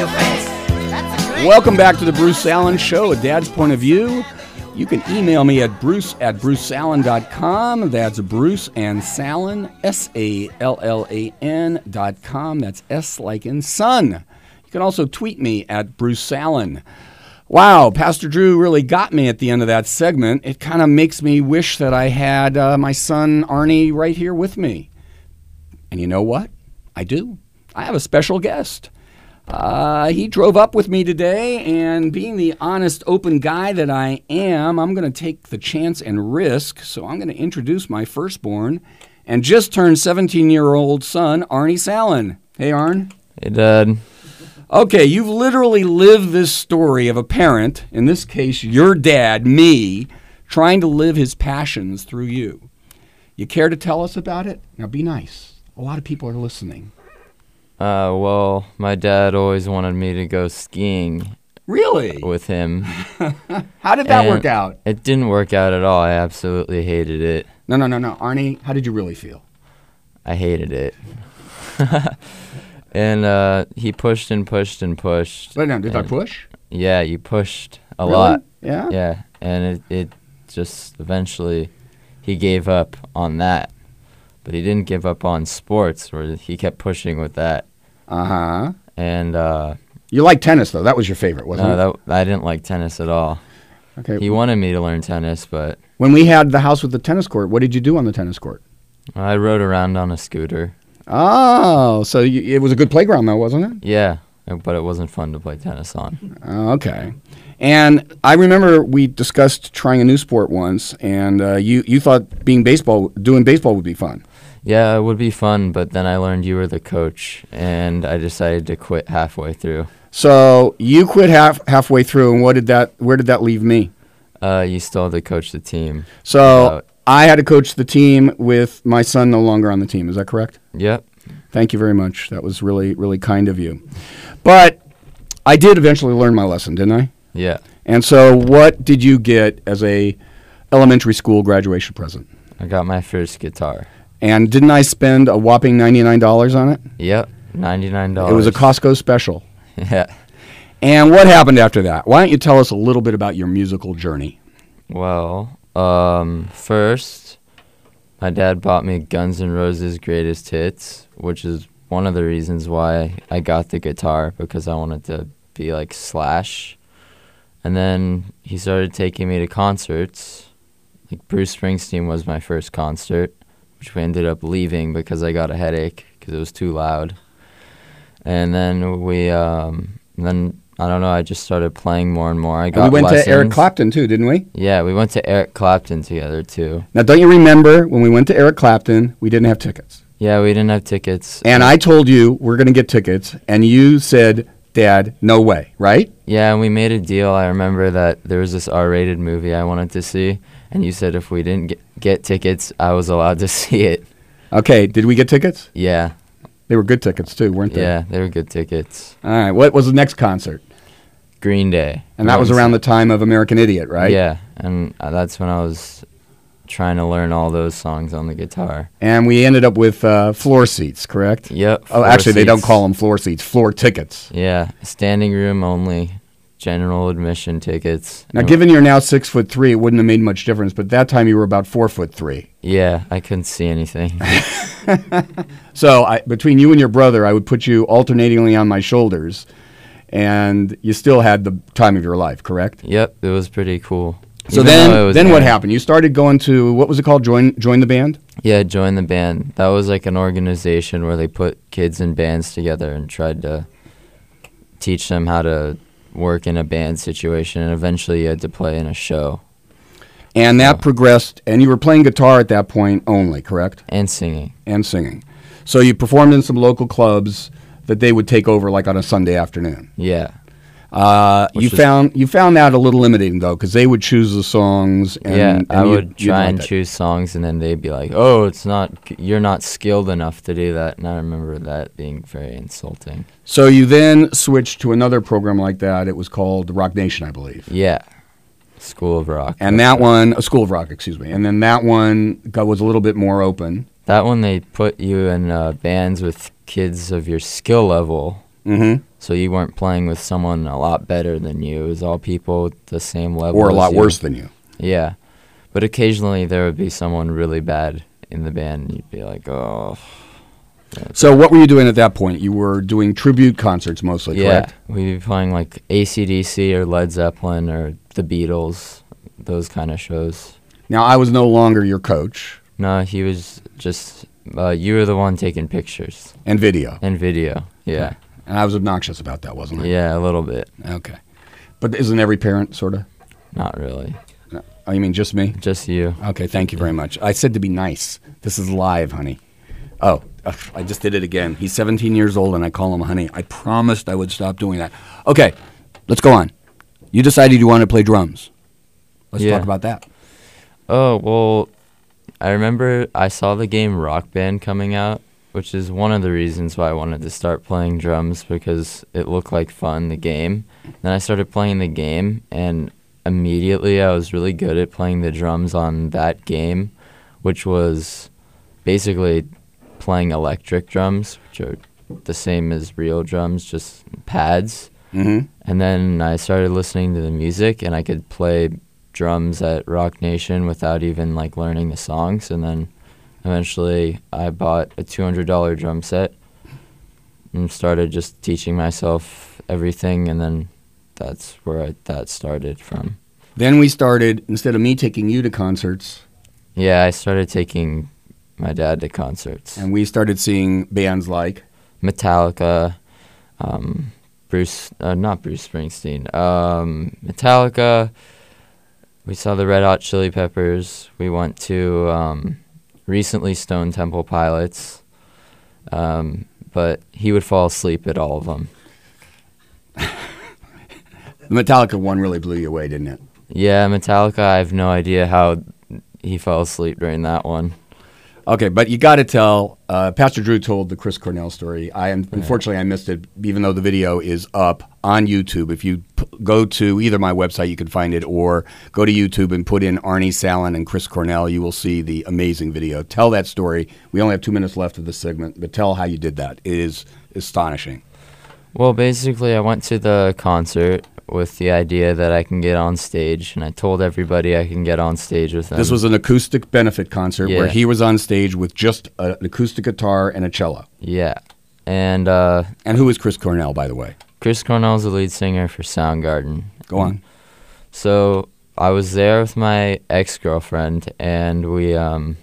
Welcome back to the Bruce Allen Show, A Dad's Point of View. You can email me at bruce@bruceallen.com. That's Bruce and Sallen, SALLAN.com. That's S like in son. You can also tweet me at Bruce Allen. Wow, Pastor Drew really got me at the end of that segment. It kind of makes me wish that I had my son Arnie right here with me. And you know what? I do. I have a special guest. He drove up with me today, and being the honest, open guy that I am, I'm going to take the chance and risk. So I'm going to introduce my firstborn and just turned 17-year-old son, Arnie Sallen. Hey, Arn. Hey, Dad. Okay, you've literally lived this story of a parent, in this case your dad, me, trying to live his passions through you. You care to tell us about it? Now be nice. A lot of people are listening. Well, my dad always wanted me to go skiing. Really? With him. How did that work out? It didn't work out at all. I absolutely hated it. No. Arnie, how did you really feel? I hated it. And he pushed and pushed and pushed. Wait, no, did I push? Yeah, you pushed a Really? lot. Yeah? Yeah, and it just eventually, he gave up on that. But he didn't give up on sports, where he kept pushing with that. Uh-huh. And you like tennis, though. That was your favorite, wasn't it? No, I didn't like tennis at all. Okay. He wanted me to learn tennis, but When we had the house with the tennis court, what did you do on the tennis court? I rode around on a scooter. Oh, so it was a good playground, though, wasn't it? Yeah, but it wasn't fun to play tennis on. Okay. And I remember we discussed trying a new sport once, and you thought doing baseball would be fun. Yeah, it would be fun, but then I learned you were the coach, and I decided to quit halfway through. So you quit halfway through, and where did that leave me? You still had to coach the team. So I had to coach the team with my son no longer on the team. Is that correct? Yep. Thank you very much. That was really, really kind of you. But I did eventually learn my lesson, didn't I? Yeah. And so what did you get as a elementary school graduation present? I got my first guitar. And didn't I spend a whopping $99 on it? Yep, $99. It was a Costco special. Yeah. And what happened after that? Why don't you tell us a little bit about your musical journey? Well, first, my dad bought me Guns N' Roses' Greatest Hits, which is one of the reasons why I got the guitar, because I wanted to be like Slash. And then he started taking me to concerts. Like Bruce Springsteen was my first concert, which we ended up leaving because I got a headache because it was too loud. And then I don't know, I just started playing more and more. We went to Eric Clapton too, didn't we? Yeah, we went to Eric Clapton together too. Now, don't you remember when we went to Eric Clapton, we didn't have tickets? Yeah, we didn't have tickets. And I told you we're going to get tickets, and you said, Dad, no way, right? Yeah, and we made a deal. I remember that there was this R-rated movie I wanted to see, and you said if we didn't get tickets, I was allowed to see it. Okay, did we get tickets? Yeah. They were good tickets too, weren't they? Yeah, they were good tickets. All right, what was the next concert? Green Day. And that was around the time of American Idiot, right? Yeah, and that's when I was trying to learn all those songs on the guitar. And we ended up with floor seats, correct? Yep. Oh, actually, they don't call them floor seats, floor tickets. Yeah, standing room only, general admission tickets. Now, given you're now 6'3", it wouldn't have made much difference, but that time you were about 4'3". Yeah, I couldn't see anything. So between you and your brother, I would put you alternatingly on my shoulders, and you still had the time of your life, correct? Yep, it was pretty cool. So then what happened? You started going to, what was it called, Join the Band? Yeah, Join the Band. That was like an organization where they put kids in bands together and tried to teach them how to work in a band situation, and eventually you had to play in a show. And that progressed, and you were playing guitar at that point only, correct? And singing. And singing. So you performed in some local clubs that they would take over like on a Sunday afternoon. Yeah. You found that a little limiting though, because they would choose the songs. And I would try and choose songs, and then they'd be like, "Oh, you're not skilled enough to do that." And I remember that being very insulting. So you then switched to another program like that. It was called Rock Nation, I believe. Yeah, School of Rock. And that one, School of Rock, excuse me. And then that one was a little bit more open. That one, they put you in bands with kids of your skill level, Mm-hmm. So you weren't playing with someone a lot better than you. It was all people at the same level. Or a as lot you. worse than you. Yeah. But occasionally there would be someone really bad in the band, and you'd be like, oh. So what were you doing at that point? You were doing tribute concerts mostly, correct? Yeah. We'd be playing like AC/DC or Led Zeppelin or the Beatles, those kind of shows. Now, I was no longer your coach. No, he was just, you were the one taking pictures. And video. And video, yeah. Okay. And I was obnoxious about that, wasn't I? Yeah, a little bit. Okay. But isn't every parent sort of? Not really. No. Oh, you mean just me? Just you. Okay, thank you very much. I said to be nice. This is live, honey. Oh, I just did it again. He's 17 years old, and I call him honey. I promised I would stop doing that. Okay, let's go on. You decided you wanted to play drums. Let's talk about that. Oh, well, I remember I saw the game Rock Band coming out, which is one of the reasons why I wanted to start playing drums, because it looked like fun, the game. Then I started playing the game, and immediately I was really good at playing the drums on that game, which was basically playing electric drums, which are the same as real drums, just pads. Mm-hmm. And then I started listening to the music, and I could play drums at Rock Nation without even like learning the songs. And then eventually I bought a $200 drum set and started just teaching myself everything, and then that's where that started from. Then we started, instead of me taking you to concerts, Yeah, I started taking my dad to concerts. and we started seeing bands like Metallica, not Bruce Springsteen, Metallica. We saw the Red Hot Chili Peppers. We went to recently Stone Temple Pilots, but he would fall asleep at all of them. the Metallica one really blew you away, didn't it? Yeah, Metallica, I have no idea how he fell asleep during that one. Okay, but you got to tell. Pastor Drew told the Chris Cornell story. Unfortunately I missed it, even though the video is up on YouTube. If you go to either my website, you can find it, or go to YouTube and put in Arnie Sallin and Chris Cornell. You will see the amazing video. Tell that story. We only have 2 minutes left of the segment, but tell how you did that. It is astonishing. Well, basically, I went to the concert with the idea that I can get on stage, and I told everybody I can get on stage with them. This was an acoustic benefit concert where Yeah. he was on stage with just an acoustic guitar and a cello. Yeah. And And who is Chris Cornell, by the way? Chris Cornell's the lead singer for Soundgarden. Go on. So I was there with my ex-girlfriend, and we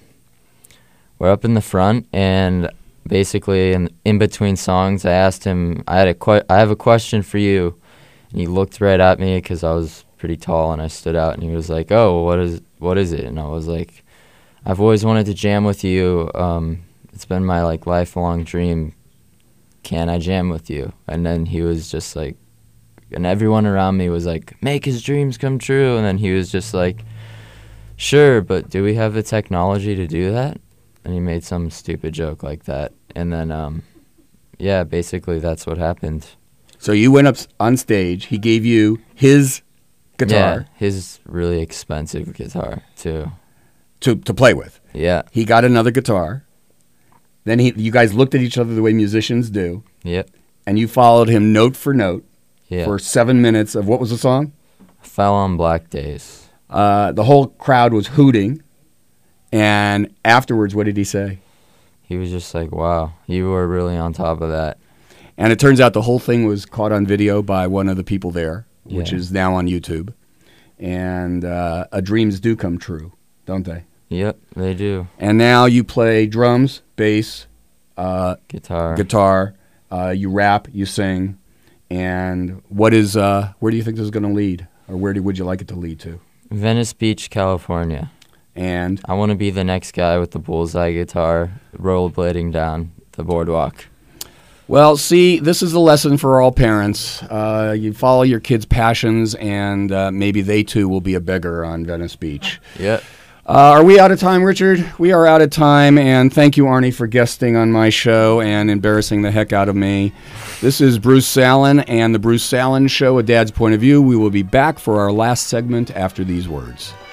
were up in the front, and basically in between songs, I asked him, I have a question for you. And he looked right at me because I was pretty tall, and I stood out, and he was like, oh, what is it? And I was like, I've always wanted to jam with you. It's been my like lifelong dream. Can I jam with you? And then he was just like, and everyone around me was like, make his dreams come true. And then he was just like, sure, but do we have the technology to do that? And he made some stupid joke like that. And then, yeah, basically that's what happened. So you went up on stage. He gave you his guitar Yeah, his really expensive guitar, too. to play with. Yeah, He got another guitar. Then you guys looked at each other the way musicians do, yep, and you followed him note for note yeah. for 7 minutes of what was the song? Fell on Black Days. The whole crowd was hooting, and afterwards, what did he say? He was just like, wow, you were really on top of that. And it turns out the whole thing was caught on video by one of the people there, which Yeah. is now on YouTube. And dreams do come true, don't they? Yep, they do. And now you play drums, bass, Guitar. guitar, you rap, you sing. And where do you think this is going to lead? Or would you like it to lead to? Venice Beach, California. And I want to be the next guy with the bullseye guitar rollerblading down the boardwalk. well, see, this is a lesson for all parents. You follow your kids' passions, and maybe they too will be a beggar on Venice Beach. Yep. Are we out of time, Richard? We are out of time, and thank you, Arnie, for guesting on my show and embarrassing the heck out of me. This is Bruce Sallin and the Bruce Sallin Show, A Dad's Point of View. We will be back for our last segment after these words.